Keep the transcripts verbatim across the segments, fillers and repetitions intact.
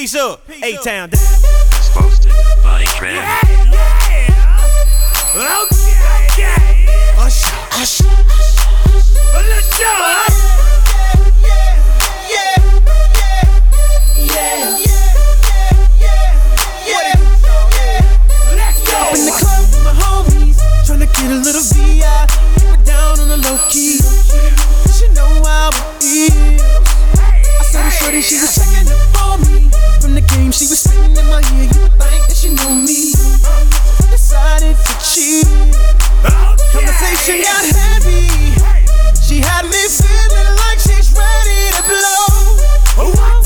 Peace up. A-Town. Hosted by Trav. Yeah, yeah. Okay, okay. Usher, usher. Let's go. Yeah, yeah, yeah, yeah, yeah. Let's go. Up in the club with my homies, tryna get a little V I. Keep it down on the low key. She know how it is. I saw the shorty, she was checking up on me. From the game, she was spitting in my ear. You would think that she knew me. I decided to cheat. Conversation got heavy. She had me feeling like she's ready to blow.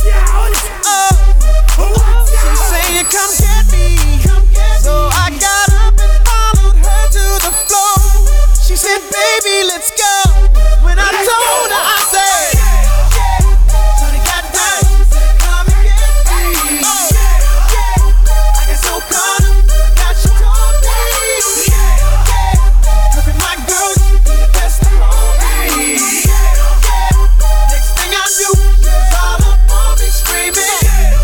Oh, she's saying, come get me. So I got up and followed her to the floor. She said, baby, let's go. When I told her, I said, shorty got down, said, come and get me. I got so caught up, I got you all day. Her and my girl, she be the best of all me. Next thing I knew, she was all up on me screaming.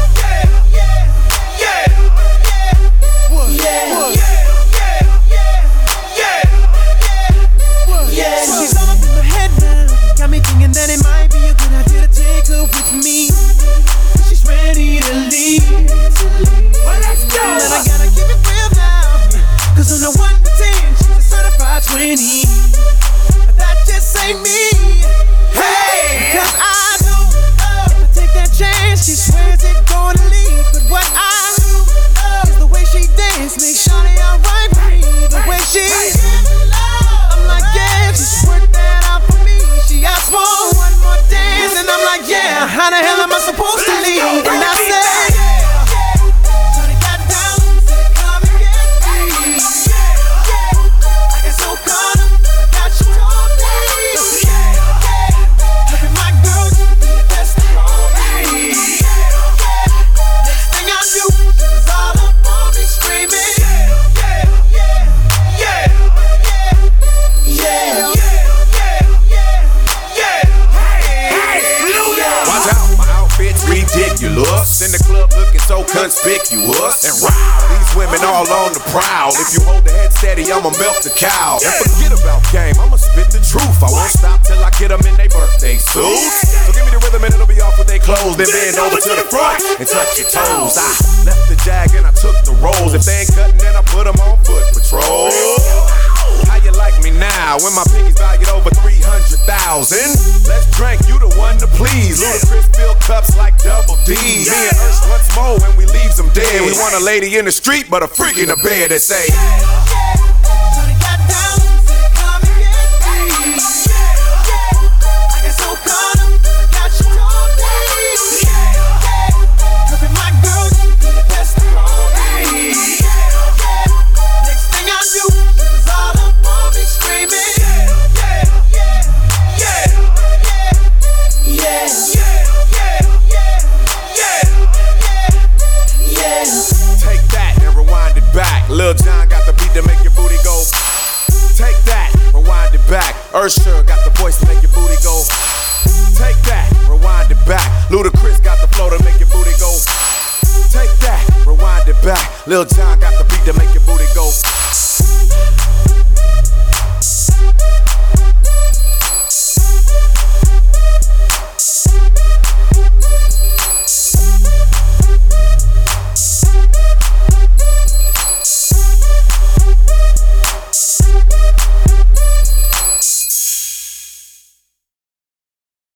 So she's all up in my head now. Got me thinking that it might be a good idea to take her with me. She's ready to leave. Well, let's go. But I gotta keep it real now. Cause on the one to ten, she's a certified twenty. But that just ain't me. Hey! Cause I know if I take that chance, she swears it's gonna leave. But what I do is the way she dance makes shawty alright with me. The way she I'm like, yeah, just work that out for me. She asked for one more dance, and I'm like, yeah, how the hell am I supposed to leave? And I said, shawty got down, said, come and get me. I got so caught up, I got you all day. Her and my girl, she be the best of all me. Next thing I knew, she was all up on me screaming. Watch out, my outfit's ridiculous. In the club looking so conspicuous. And wow, these women all on the prowl. If you hold the head steady, I'ma milk the cow. And forget about game, I'ma spit the truth. I won't stop till I get them in their birthday suits. So give me the rhythm and it'll be off with their clothes. Then bend over to the front and touch your toes. I left the jag and I took the rolls. If they ain't cutting, then I put them on foot patrol. How you like me now when my pinky's valued over three hundred thousand? Let's drink, you the one to please. Ludacris fill cups like double D. Me and Ursh once more when we leaves them dead. We want a lady in the street, but a freak in the bed that say, shawty got down, said, come and get me. I got so caught up, I got you all day. Her and my girl, she be the best of all me. Next thing I knew, she was all up on me screaming. take that and rewind it back. Lil Jon got the beat to make your booty go. Take that, rewind it back. Usher got the voice to make your booty go. Take that, rewind it back. Ludacris got the flow to make your booty go. Take that, rewind it back. Lil Jon got the beat to make your booty go.